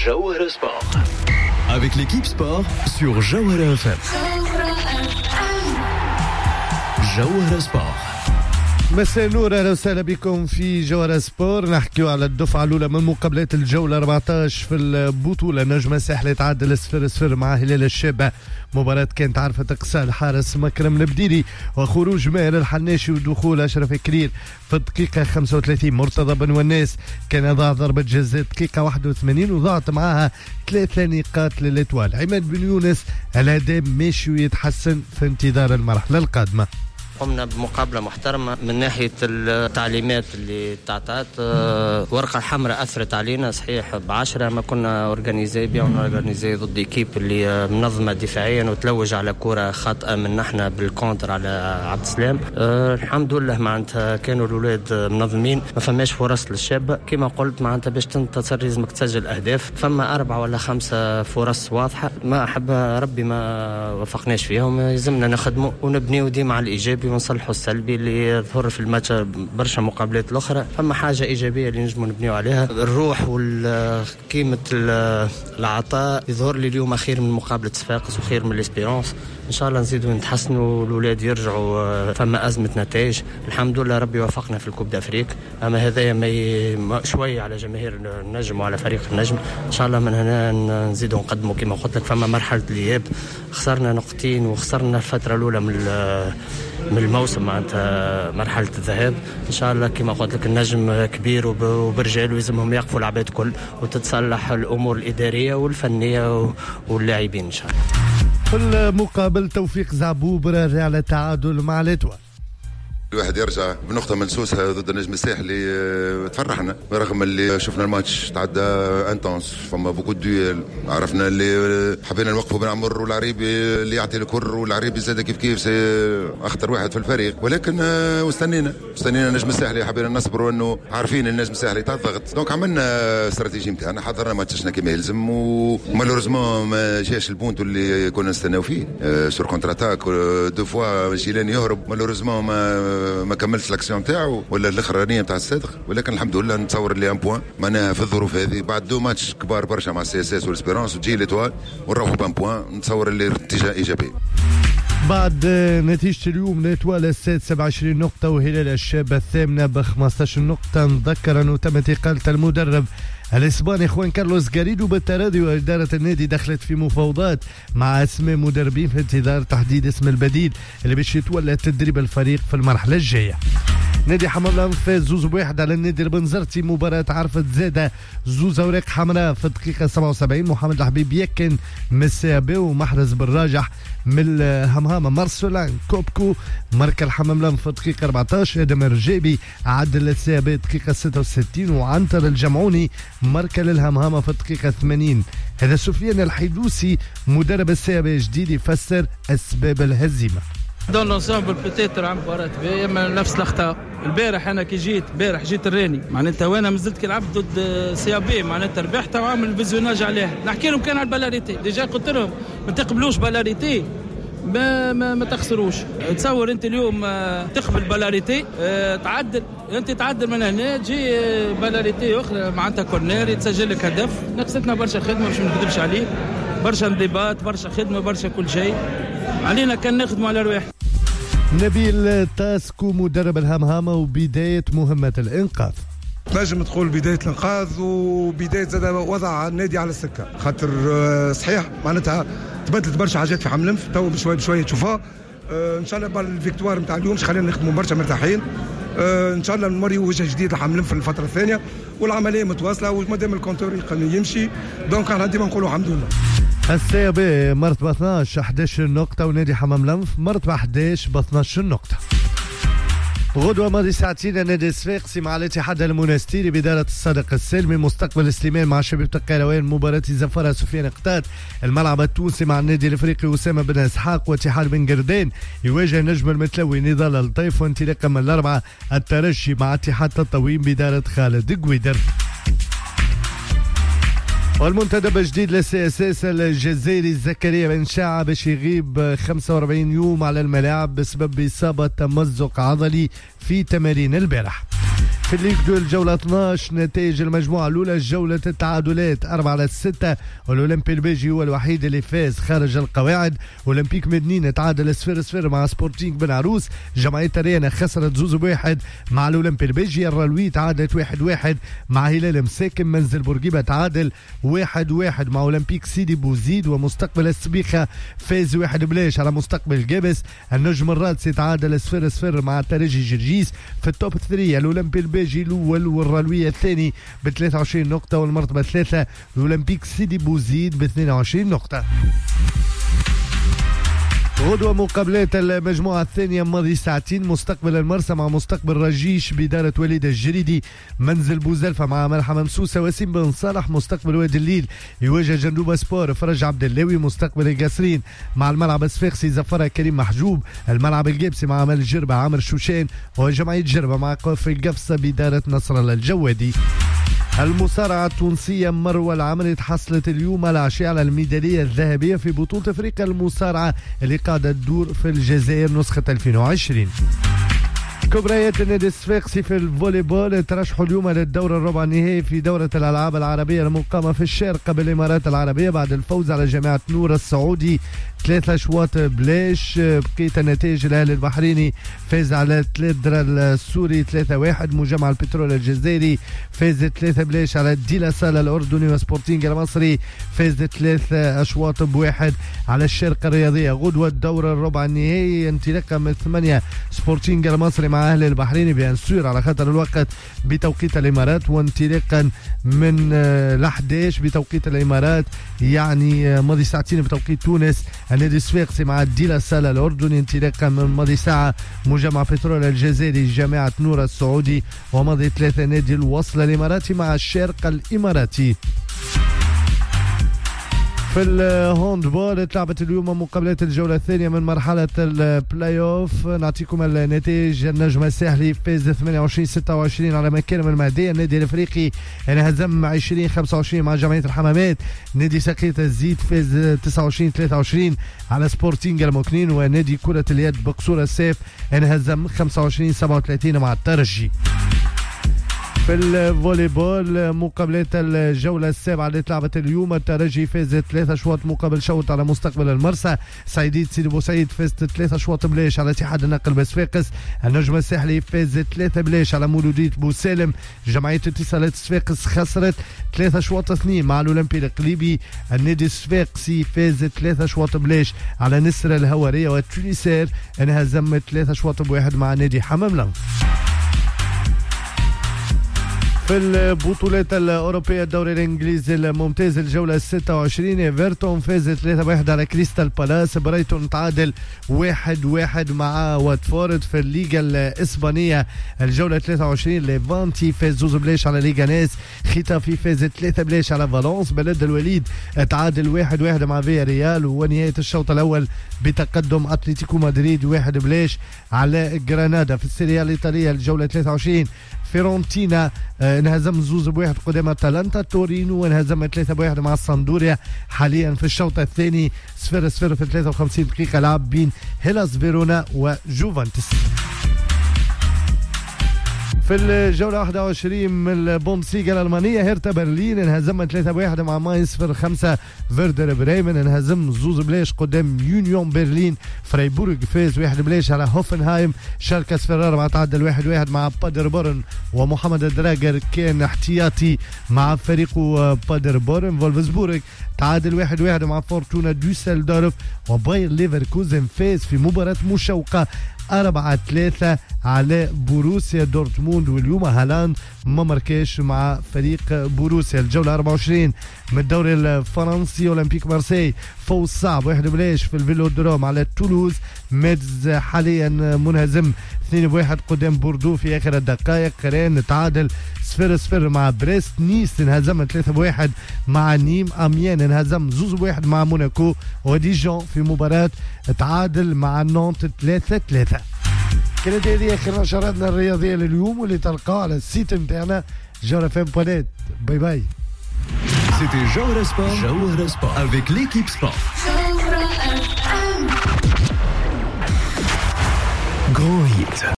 Jawhara Sport. Avec l'équipe sport sur Jawhara FM. Jawhara Sport. مساء النور، اهلا وسهلا بكم في جوهرة سبور. نحكيو على الدفعه الاولى من مقابلات الجوله 14 في البطوله. نجم الساحل يتعادل 0-0 مع هلال الشابه. مباراة كانت عارفة تقصى الحارس مكرم البديري وخروج ماهر الحناشي ودخول أشرف كرير في الدقيقة 35. مرتضى بن وناس كان ضاع ضربة جزاء دقيقة 81 وضاعت معها 3 نقاط للإتوال. عماد بن يونس الأداء ماشي ويتحسن في انتظار المرحلة القادمة. قمنا بمقابلة محترمة من ناحية التعليمات اللي تعطات. ورقة حمراء أثرت علينا صحيح ب10 ما كنا أورجانيزي بيان أورجانيزي ضد إيكيب اللي منظمة دفاعيا وتلوج على كرة خاطئة من نحن بالكونتر على عبد السلام. الحمد لله معناتها كانوا الأولاد منظمين، ما فماش فرص للشابة كما قلت. معناتها باش تنتصر لازمك تسجل أهداف. فما 4 ولا 5 فرص واضحة ما أحب ربي ما وفقناش فيهم. يلزمنا نخدموا ونبنيو ديما على الإيجابي ونصلحوا السلبي اللي ظهر في الماتش برشا مقابلات الأخرى. فما حاجة إيجابية اللي نجموا نبنيو عليها. الروح والقيمة العطاء يظهر لي اليوم خير من مقابلة صفاقس وخير من الإسبيرونس. إن شاء الله نزيدوا نتحسنوا والأولاد يرجعوا. فما أزمة نتائج الحمد لله ربي وفقنا في الكوب دافريك. أما هذا ما شوي على جماهير النجم وعلى فريق النجم. إن شاء الله من هنا نزيدوا نقدموا كما قلت لك. فما مرحلة الإياب خسرنا نقطتين وخسرنا الفترة الأولى من الموسم معناتها مرحلة الذهاب. إن شاء الله كما قلت لك النجم كبير وبرجال ويلزمهم يقفوا العباد كل وتتصلح الأمور الإدارية والفنية واللاعبين إن شاء الله. في المقابل توفيق زعبوب راجع على التعادل مع الإتوال. الواحد يرجع بنقطة ملسوسة ضد النجم الساحلي تفرحنا رغم اللي شفنا الماتش تعدى انتونس. فما بوكو دويل عرفنا اللي حبينا نوقفوا بن عمر والعريبي اللي يعطي الكر والعريبي زاد كيف اخطر واحد في الفريق. ولكن واستنينا النجم الساحلي حبينا نصبروا انه عارفين النجم الساحلي تاع الضغط. دونك عملنا استراتيجي نتاعنا حضرنا ماتشنا كما يلزم ومالوريزمون ما جاش البونت اللي كنا نستناو فيه. سور كونتر اتاك 2 فوا جيلاني يهرب مالوريزمون ما كملتش لاكسيون تاعو ولا الاخرانيه تاع الصدق. ولكن الحمد لله نتصور اللي ان بوان معناها في الظروف هذه بعد 2 ماتش كبار برشا مع السي اس اس والاسبيرونس وتجي ليتوال ونروحوا بان بوان. نتصور اللي اتجاه ايجابي. بعد نتيجة اليوم ليتوال السادسة ب20 نقطة وهلال الشابة الثامنة ب15 نقطة. نذكر أنه تم إقالة المدرب الإسباني خوان كارلوس غاريدو بالتراضي، وإدارة النادي دخلت في مفاوضات مع أسماء مدربين في انتظار تحديد اسم البديل اللي باش يتولى تدريب الفريق في المرحلة الجاية. نادي حمام فاز 2-1 على النادي البنزرتي. مباراة عرفت زادة 2 أوراق حمراء في الدقيقة 77. محمد الحبيب يكن مسابي ومحرز بالراجح من همهامة مارسولان كوبكو. مارك الحمام في الدقيقة 14. ادم الرجابي عدل السابي الدقيقة 66 وعنتر الجمعوني مارك للهمهامة في الدقيقة 80. هذا سفيان الحيدوسي مدرب السابي جديد يفسر أسباب الهزيمة. دون لونسامبل بوتيتر عم مباراة اما نفس الاخطاء. البارح انا كي جيت الراني معناتها وانا مازلت كي لعبت ضد سي بي معناتها ربحت وعامل فيزيوناج عليها. نحكي لهم كان على البلاريتي ديجا قلت لهم ما تقبلوش بلاريتي ما تخسروش. تصور انت اليوم تقبل بلاريتي تعدل من هنا تجي بلاريتي اخرى معناتها كورنير يتسجل لك هدف. نقصتنا برشا خدمه باش ما نكذبش عليه. برشا انضباط برشا خدمه برشا كل شيء علينا كان نخدموا على رواح. نبيل تاسكو مدرب الهمهامة وبداية مهمة الإنقاذ. نجم تقول بداية الإنقاذ وبداية زاد وضع النادي على السكة خاطر صحيح معناتها تبدلت برشا حاجات في حملنف تو بشوية تشوفها. إن شاء الله بالفيكتوار نتاع اليوم خلينا نخدموا برشا مرتاحين. إن شاء الله نمري وجه جديد لحملنف في الفترة الثانية والعملية متواصلة ومادام الكونتور يمشي دونك احنا ديما نقولوا الحمد لله. السيابي مرتبة 12 11 نقطة ونادي حمام لنف مرتبة 11 ب 12 نقطة. غدوة ماضي ساعتين نادي الصفاقسي مع الاتحاد المنستيري بإدارة الصادق السلمي. مستقبل سليمان مع شبيبة القيروان. مباراة زفرة سفيان قتاد. الملعب التونسي مع النادي الافريقي أسامة بن اسحاق واتحاد بن قردان. يواجه نجم المتلوي نضال الطيف. وانطلاقا من الأربعة الترجي مع اتحاد تطاوين بإدارة خالد قويدر. والمنتدب الجديد للسي اس اس الجزائري زكريا بن شاعة باش يغيب 45 يوم على الملاعب بسبب إصابة تمزق عضلي في تمارين البارح. في الليج 2 الجولة 12 نتائج المجموعة الأولى جولة التعادلات 4-6 والأولمبي البيجي هو الوحيد اللي فاز خارج القواعد. أولمبيك مدنين تعادل 0-0 مع سبورتينغ بن عروس. جمعية ريانا خسرت 2-1 مع الأولمبي البيجي. الرلوي تعادلت 1-1 مع هلال مساكن. منزل بورقيبة تعادل 1-1 مع أولمبيك سيدي بوزيد. ومستقبل السبيخة فاز 1-0 على مستقبل جابس. النجم الرادسي تعادل 0-0 مع الترجي جرجيس. في التوب 3 الأولمبي البيجي الأول والرلوية الثاني ب 23 نقطة والمرتبة 3 الأولمبيك سيدي بوزيد ب 22 نقطة. غدوة مقابلات المجموعة الثانية ماضي ساعتين. مستقبل المرسى مع مستقبل رجيش بإدارة وليد الجريدي. منزل بوزلفة مع ملحة ممسوسة وسيم بن صالح. مستقبل وادي الليل يواجه جندوبة سبور فرج عبد اللاوي. مستقبل القاسرين مع الملعب الصفاقسي زفرة كريم محجوب. الملعب الجابسي مع عمل الجربة عامر شوشان. وجمعية جربة مع قوف القفصة بإدارة نصر الله الجوادي. المصارعة التونسية مروة العمري تحصلت اليوم العشاء على الميدالية الذهبية في بطولة أفريقيا المصارعة اللي قاعدة تدور في الجزائر نسخة 2020. كبريات النادي الصفاقسي في الفوليبول ترشحوا اليوم للدور الربع النهائي في دورة الألعاب العربية المقامة في الشارقة بالإمارات العربية بعد الفوز على جامعة نور السعودي 3 أشواط بلاش. بقية النتائج الأهلي البحريني فاز على 3 درا السوري 3-1. مجمع البترول الجزائري فاز 3 بلاش على الديلاسال الأردني. وسبورتينغ المصري فاز 3 أشواط ب1 على الشارقة الرياضية. غدوة الدور الربع النهائي انطلاقا من 8 سبورتينغ المصري مع أهلي البحريني بأنسور على خطر الوقت بتوقيت الإمارات. وانطلاقا من 11 بتوقيت الإمارات يعني ماضي ساعتين بتوقيت تونس النادي الصفاقسي مع الديلاسال الأردني. انطلاقا من ماضي ساعة مجمع بترول الجزائري جامعة نور السعودي. وماضي 3 نادي الوصل الإماراتي مع الشارقة الإماراتي. في الهاندبول اتلعبت اليوم مقابلات الجولة الثانية من مرحلة البلاي اوف. نعطيكم النتائج. النجم الساحلي فاز 28-26 على مكارم المهدية. النادي الافريقي انهزم 20-25 مع جمعية الحمامات. نادي سقيط الزيت فاز 29-23 على سبورتينغ المكنين. ونادي كرة اليد بقصور السيف انهزم 25-37 مع الترجي. في الفوليبول مقابلات الجولة السابعة اللي اتلعبت اليوم الترجي فاز 3 أشواط مقابل شوط على مستقبل المرسى. سعيدية سيدي بوسعيد فاز 3 أشواط بلاش على اتحاد النقل بصفاقس. النجم الساحلي فاز 3 بلاش على مولودية بوسالم. جمعية اتصالات صفاقس خسرت 3 أشواط 2 مع الأولمبي الإقليبي. النادي الصفاقسي فاز 3 أشواط بلاش على نسر الهوارية. والتونسير انهزم 3 أشواط ب1 مع نادي حمام لنف. في البطولات الأوروبية الدوري الإنجليزي الممتاز الجولة 26 إيفرتون فاز 3-1 على كريستال بالاس. برايتون تعادل 1-1 مع واتفورد. في الليغا الإسبانية الجولة 23 ليفانتي فاز 2 بلاش على ليغانيس. ختافي فاز 3 بلاش على فالنس. بلد الوليد تعادل 1-1 مع فيا ريال. ونهاية الشوط الأول بتقدم أتلتيكو مدريد 1 بلاش على جرانادا. في السيريا الإيطالية الجولة 23 فيرونتينا انهزم 2-1 قدام اتلانتا. تورينو انهزم 3-1 مع الصندوريا. حاليا في الشوط الثاني 0-0 في 53 دقيقة لعب بين هيلاس فيرونا وجوفنتوس. في الجولة 21 من البوندسليغا الألمانية هيرتا برلين انهزم 3-1 مع ماينز. 0-5 فيردر بريمن انهزم 2 بلاش قدام يونيون برلين. فرايبورغ فاز 1 بلاش على هوفنهايم. شالكاس فيرار مع تعادل 1-1 مع بادربورن. ومحمد الدراجر كان احتياطي مع فريقه بادربورن. فولفسبورغ تعادل 1-1 مع فورتونا دوسلدورف. وباير ليفركوزن فاز في مباراة مشوقة 4-3 على بوروسيا دورتموند. واليوم هالاند ما مركاش مع فريق بوروسيا. الجولة 24 من الدوري الفرنسي أولمبيك مارسي فوز صعب 1 بلاش في الفيلودروم على تولوز. ميدز حاليا منهزم 2-1 قدام بوردو في آخر الدقائق. كرين تعادل 0-0 مع بريست. نيس انهزم 3-1 مع نيم. أميان انهزم 2-1 مع موناكو. وديجون في مباراة تعادل مع نونت 3-3. كانت هذه آخر نشراتنا الرياضية لليوم واللي تلقاها على السيت متاعنا jawara.net. باي باي. C'était Jawara Sport avec l'équipe sport.